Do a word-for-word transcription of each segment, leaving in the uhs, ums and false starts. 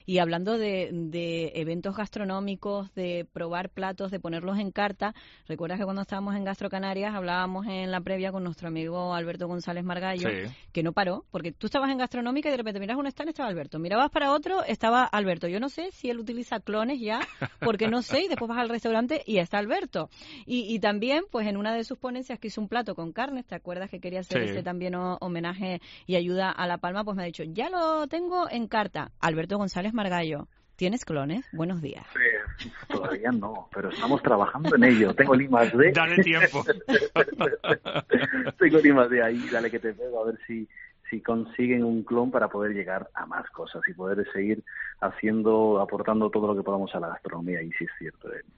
Y hablando de, de eventos gastronómicos, de probar platos, de ponerlos en carta, recuerdas que cuando estábamos en Gastro Canarias hablábamos en la previa con nuestro amigo Alberto González Margallo, Sí. que no paró, porque tú estabas en gastronómica y de repente miras un stand, estaba Alberto, mirabas para otro, estaba Alberto. Yo no sé si él utiliza clones ya, porque no sé, y después vas al restaurante y está Alberto. Y, y también, pues en una de sus ponencias que hizo un plato con carnes, ¿te acuerdas que quería hacer Sí. ese también o, homenaje y ayuda a La Palma? Pues me ha dicho, ya lo tengo en carta. Alberto González Margallo, ¿tienes clones? Buenos días. Pues, todavía no, pero estamos trabajando en ello. Tengo el I más D. Dale tiempo. Tengo el I más D ahí, dale que te pego, a ver si si consiguen un clon para poder llegar a más cosas y poder seguir haciendo, aportando todo lo que podamos a la gastronomía. Y sí es cierto, en,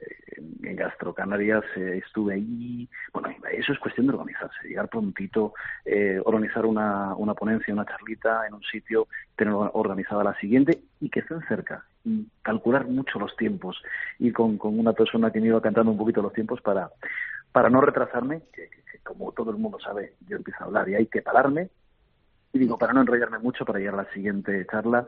en, en Gastro Canarias eh, estuve ahí. Bueno, eso es cuestión de organizarse, llegar prontito, eh, organizar una, una ponencia, una charlita en un sitio, tener organizada la siguiente y que estén cerca. Y calcular mucho los tiempos. Y con, con una persona que me iba cantando un poquito los tiempos para, para no retrasarme, que, que, que como todo el mundo sabe, yo empiezo a hablar y hay que pararme. Y digo, para no enrollarme mucho, para llegar a la siguiente charla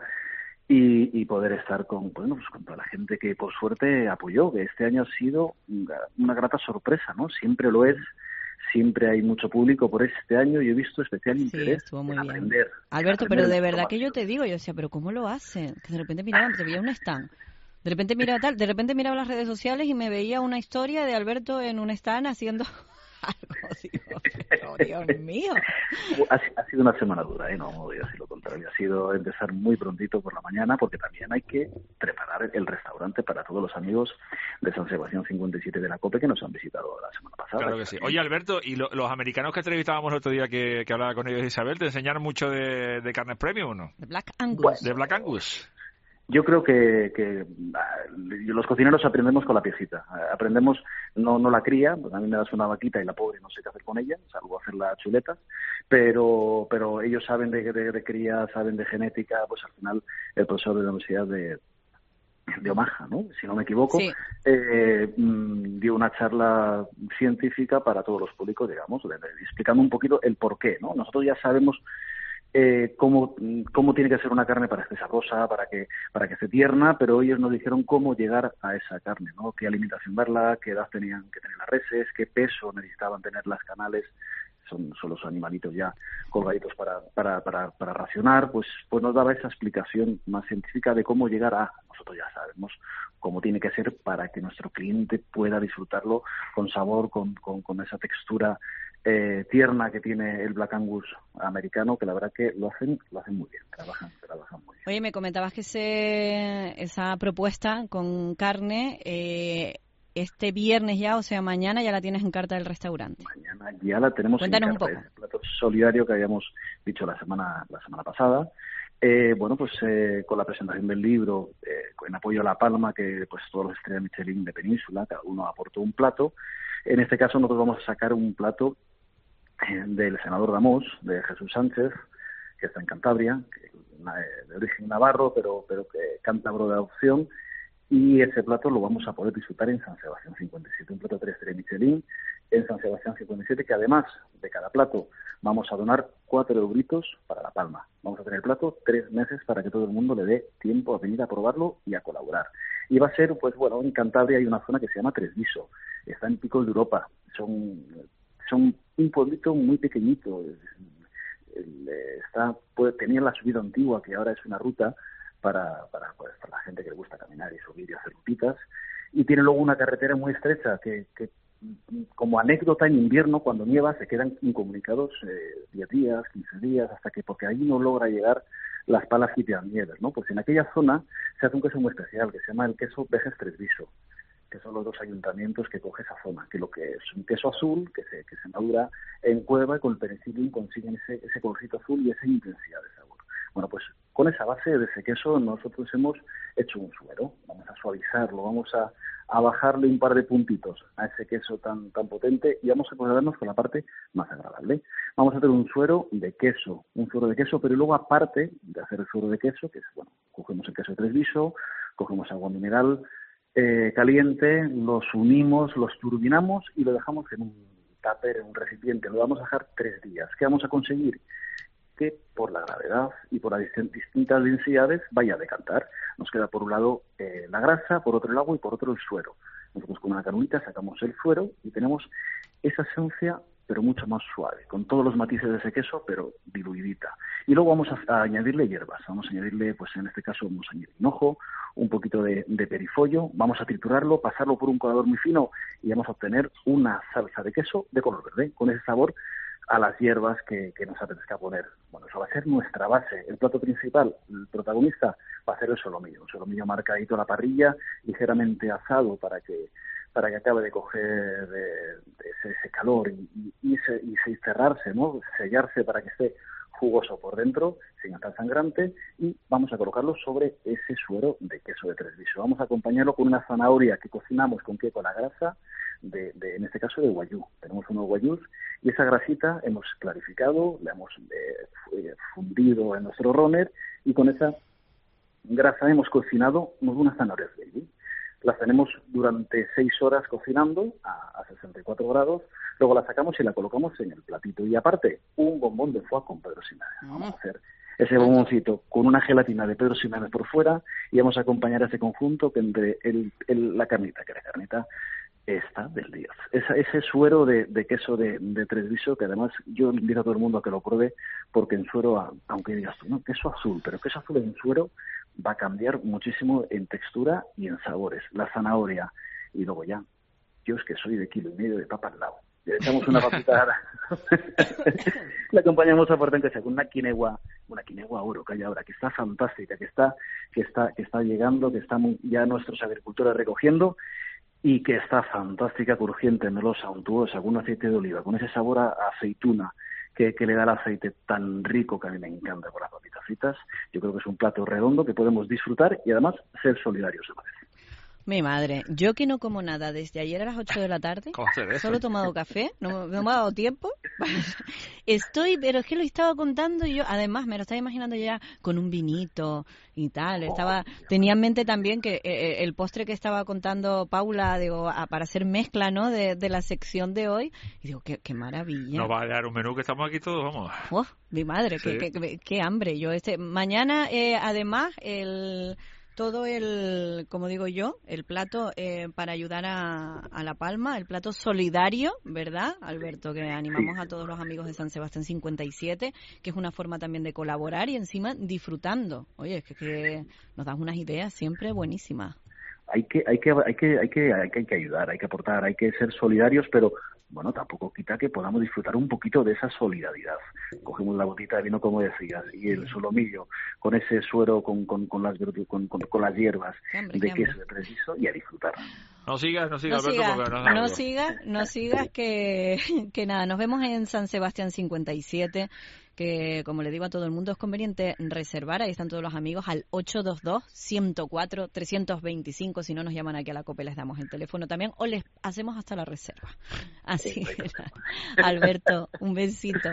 y, y poder estar con, bueno, pues con toda la gente que por suerte apoyó, que este año ha sido una, una grata sorpresa, ¿no? Siempre lo es, siempre hay mucho público por este año y he visto especial Sí, interés estuvo muy en bien. aprender. Alberto, en aprender pero de la verdad que yo información. te digo, yo decía, pero ¿cómo lo hacen? Que de repente miraba, te veía un stand. De repente miraba tal, de repente miraba las redes sociales y me veía una historia de Alberto en un stand haciendo algo. Digo, pero Dios mío. Ha, ha sido una semana dura, ¿eh? No voy a decir lo contrario. Ha sido empezar muy prontito por la mañana porque también hay que preparar el restaurante para todos los amigos de San Sebastián cincuenta y siete de la COPE que nos han visitado la semana pasada. Claro que sí. Oye, Alberto, ¿y lo, los americanos que entrevistábamos el otro día que, que hablaba con ellos, Isabel, te enseñaron mucho de, de carnes premium o no? De Black Angus. Bueno, De Black Angus. Yo creo que, que los cocineros aprendemos con la piecita. Aprendemos, no no la cría, pues a mí me das una vaquita y la pobre no sé qué hacer con ella, salvo hacerla chuletas, pero pero ellos saben de, de, de cría, saben de genética, pues al final el profesor de la Universidad de, de Omaha, ¿no? Si no me equivoco, Sí. eh, dio una charla científica para todos los públicos, digamos, de, de, explicando un poquito el porqué, ¿no? Nosotros ya sabemos Eh, cómo, cómo tiene que ser una carne para que esté sabrosa, para que para que esté tierna, pero ellos nos dijeron cómo llegar a esa carne, ¿no? Qué alimentación darla, qué edad tenían que tener las reses, qué peso necesitaban tener las canales, son, son los animalitos ya colgaditos para, para, para, para racionar, pues, pues nos daba esa explicación más científica de cómo llegar a, nosotros ya sabemos cómo tiene que ser para que nuestro cliente pueda disfrutarlo con sabor, con, con, con esa textura Eh, tierna que tiene el Black Angus americano, que la verdad que lo hacen lo hacen muy bien, trabajan trabajan muy bien. Oye, me comentabas que ese, esa propuesta con carne, eh, este viernes ya, o sea, mañana ya la tienes en carta del restaurante. Mañana ya la tenemos Cuéntanos en carta, un poco. ese plato solidario que habíamos dicho la semana la semana pasada. Eh, bueno, pues eh, con la presentación del libro, eh, en apoyo a La Palma, que pues todos los estrellas Michelin de Península, cada uno aportó un plato. En este caso nosotros vamos a sacar un plato del senador Damos, de Jesús Sánchez, que está en Cantabria, que es de origen navarro, pero pero que cántabro de adopción, y ese plato lo vamos a poder disfrutar en San Sebastián cincuenta y siete, un plato tres estrellas Michelin en San Sebastián cincuenta y siete, que además de cada plato vamos a donar cuatro euritos para La Palma. Vamos a tener el plato tres meses para que todo el mundo le dé tiempo a venir a probarlo y a colaborar. Y va a ser, pues bueno, en Cantabria hay una zona que se llama Tresviso, está en Picos de Europa, son... son un pueblito muy pequeñito, está pues, tenía la subida antigua, que ahora es una ruta para, para, pues, para la gente que le gusta caminar y subir y hacer rutitas, y tiene luego una carretera muy estrecha que, que como anécdota en invierno, cuando nieva, se quedan incomunicados eh, diez días, quince días, hasta que, porque ahí no logra llegar las palas y las nieves, ¿no? Pues en aquella zona se hace un queso muy especial, que se llama el queso Vejes Tresviso, que son los dos ayuntamientos que coge esa zona, que lo que es un queso azul que se que se madura en cueva y con el penicillium consiguen ese ese colorcito azul y esa intensidad de sabor. Bueno, pues con esa base de ese queso nosotros hemos hecho un suero, vamos a suavizarlo, vamos a, a bajarle un par de puntitos a ese queso tan tan potente y vamos a quedarnos con la parte más agradable. Vamos a hacer un suero de queso, un suero de queso, pero luego aparte de hacer el suero de queso, que es, bueno, cogemos el queso de Tresviso, cogemos agua mineral, Eh, caliente, los unimos, los turbinamos y lo dejamos en un tupper, en un recipiente. Lo vamos a dejar tres días. ¿Qué vamos a conseguir? que por la gravedad y por las distintas densidades vaya a decantar. Nos queda por un lado eh, la grasa, por otro el agua y por otro el suero. Nosotros con una canulita sacamos el suero y tenemos esa esencia, pero mucho más suave, con todos los matices de ese queso, pero diluidita. Y luego vamos a, a añadirle hierbas. Vamos a añadirle, pues en este caso vamos a añadir hinojo, un poquito de, de perifollo, vamos a triturarlo, pasarlo por un colador muy fino y vamos a obtener una salsa de queso de color verde, con ese sabor a las hierbas que, que nos apetezca poner. Bueno, eso va a ser nuestra base. El plato principal, el protagonista, va a ser el solomillo. Un solomillo marcadito a la parrilla, ligeramente asado para que para que acabe de coger eh, ese, ese calor y, y, y, se, y se cerrarse, ¿no? Sellarse para que esté jugoso por dentro, sin estar sangrante, y vamos a colocarlo sobre ese suero de queso de tres viso. Vamos a acompañarlo con una zanahoria que cocinamos con qué, con la grasa, de, de, en este caso de guayú. Tenemos unos guayús y esa grasita hemos clarificado, la hemos eh, fundido en nuestro runner y con esa grasa hemos cocinado unas zanahorias baby. Las tenemos durante seis horas cocinando a, a sesenta y cuatro grados, luego la sacamos y la colocamos en el platito. Y aparte, un bombón de foie con Pedro Ximénez. Vamos a hacer ese bomboncito con una gelatina de Pedro Ximénez por fuera y vamos a acompañar ese conjunto que entre el, el, la carnita, que la carnita está del diez. Esa, ese suero de, de queso de, de tres viso, que además yo invito a todo el mundo a que lo pruebe, porque en suero, aunque digas tú, no, queso azul, pero queso azul en suero va a cambiar muchísimo en textura y en sabores. La zanahoria, y luego ya, yo es que soy de kilo y medio de papa al lado. Le echamos una papita, le acompañamos a Portenque con una quinegua, una quinegua oro que hay ahora, que está fantástica, que está, que está, que está llegando, que están ya nuestros agricultores recogiendo, y que está fantástica, crujiente, melosa, untuosa, con un aceite de oliva, con ese sabor a, a aceituna que, que le da el aceite tan rico que a mí me encanta con las papitas fritas. Yo creo que es un plato redondo que podemos disfrutar y además ser solidarios a la vez. Mi madre, yo que no como nada desde ayer a las ocho de la tarde, solo he tomado café, no, no me ha dado tiempo. Estoy, pero es que lo estaba contando y yo, además me lo estaba imaginando ya con un vinito y tal. Estaba, tenía en mente también que eh, el postre que estaba contando Paula, digo, a, para hacer mezcla, ¿no? De, de la sección de hoy. Y digo, qué, qué maravilla. Nos va a dar un menú que estamos aquí todos, vamos. Oh, mi madre, sí. qué, qué, qué hambre. Yo este mañana, eh, además, el todo el, como digo yo, el plato eh, para ayudar a, a La Palma, el plato solidario, ¿verdad, Alberto? Que animamos a todos los amigos de San Sebastián cincuenta y siete, que es una forma también de colaborar y encima disfrutando. Oye, es que, que nos das unas ideas siempre buenísimas. Hay que, hay que, hay que, hay que, hay que, hay que ayudar, hay que aportar, hay que ser solidarios, pero bueno, tampoco quita que podamos disfrutar un poquito de esa solidaridad. Cogemos la botita de vino, como decías, y el solomillo, con ese suero, con, con, con, las, con, con, con las hierbas hambre, de queso de tres viso, y a disfrutar. No sigas, no sigas, no Alberto, sigas, porque no, no sigas, no sigas, que, que nada, nos vemos en San Sebastián cincuenta y siete, que como le digo a todo el mundo es conveniente reservar, ahí están todos los amigos, al ocho dos dos, uno cero cuatro, tres dos cinco, si no nos llaman aquí a la COPE les damos el teléfono también, o les hacemos hasta la reserva. Así que, Alberto, un besito.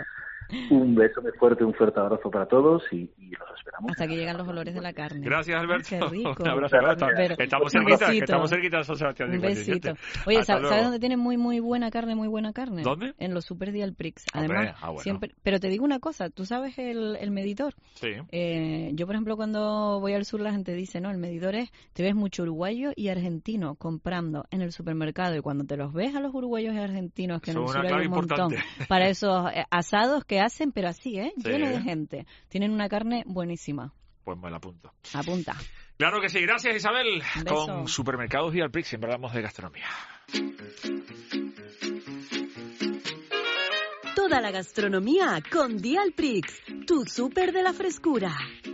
Un beso muy fuerte, un fuerte abrazo para todos y, y los esperamos. Hasta que llegan los olores de la carne. Gracias, Alberto. Qué rico. Un abrazo. Pero, estamos cerquita, que estamos cerquita de San Sebastián. Un besito. Oye, Hasta ¿sabes luego. dónde tienen muy muy buena carne, muy buena carne? ¿Dónde? En los Super Dial Prix. Además, Hombre, ah, bueno. siempre. Pero te digo una cosa, ¿tú sabes el, el medidor? Sí. Eh, yo, por ejemplo, cuando voy al sur, la gente dice, ¿no? El medidor es, te ves mucho uruguayo y argentino comprando en el supermercado, y cuando te los ves a los uruguayos y argentinos, que en el sur hay un montón, para esos eh, asados que hacen, pero así, ¿eh? Sí. Lleno de gente. Tienen una carne buenísima. Pues me la apunto. Apunta. Claro que sí. Gracias, Isabel. Un beso. Con Supermercados Dial Prix siempre hablamos de gastronomía. Toda la gastronomía con Dial Prix, tu súper de la frescura.